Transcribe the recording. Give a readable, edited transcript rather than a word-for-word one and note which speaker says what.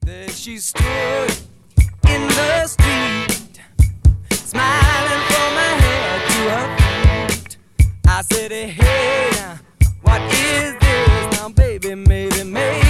Speaker 1: She stood in the street, smiling from her head to her feet. I said, hey, now, what is this? Now, baby, maybe